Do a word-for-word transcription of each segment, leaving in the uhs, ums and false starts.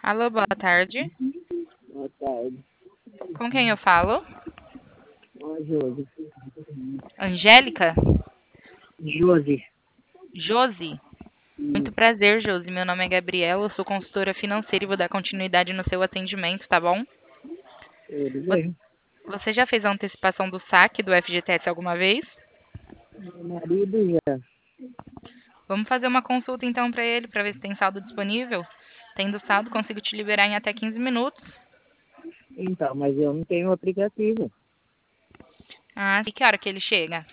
Alô, boa tarde. Boa tarde. Com quem eu falo? Ó, Josi. Angélica? Josi. Josi? Muito Isso. prazer, Josi. Meu nome é Gabriela, eu sou consultora financeira e vou dar continuidade no seu atendimento, tá bom? Tudo Vo- bem. Você já fez a antecipação do saque do F G T S alguma vez? Meu marido já. Vamos fazer uma consulta então para ele, para ver se tem saldo disponível? Tendo saldo, consigo te liberar em até quinze minutos. Então, mas eu não tenho aplicativo. Ah, e que hora que ele chega?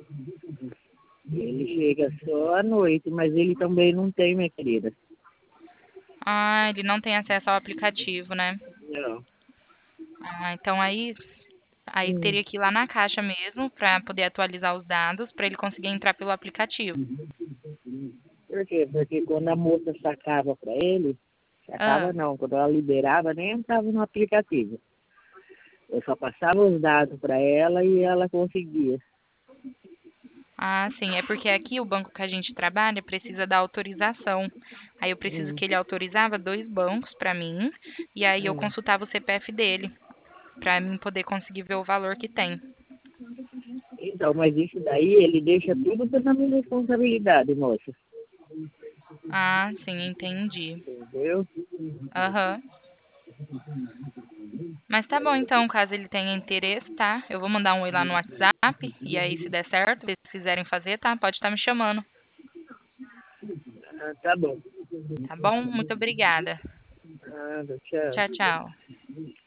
Ele chega só à noite, mas ele também não tem, minha querida. Ah, ele não tem acesso ao aplicativo, né? Não. Ah, então aí, aí Hum. teria que ir lá na caixa mesmo para poder atualizar os dados para ele conseguir entrar pelo aplicativo. Por quê? Porque quando a moça sacava para ele, Ah, sacava não, quando ela liberava, nem entrava no aplicativo. Eu só passava os dados para ela e ela conseguia. ah, sim, é porque aqui o banco que a gente trabalha precisa da autorização. Aí eu preciso Hum. que ele autorizava dois bancos para mim e aí eu Hum. consultava o C P F dele para mim poder conseguir ver o valor que tem. Então, mas isso daí ele deixa tudo na minha responsabilidade, moça. Ah, sim, entendi. Entendeu? Aham. Mas tá bom então, caso ele tenha interesse, tá? Eu vou mandar um oi lá no WhatsApp e aí se der certo, se eles quiserem fazer, tá? Pode estar me chamando, Ah, tá bom. tá bom? Muito obrigada. Nada, tchau. Tchau, tchau.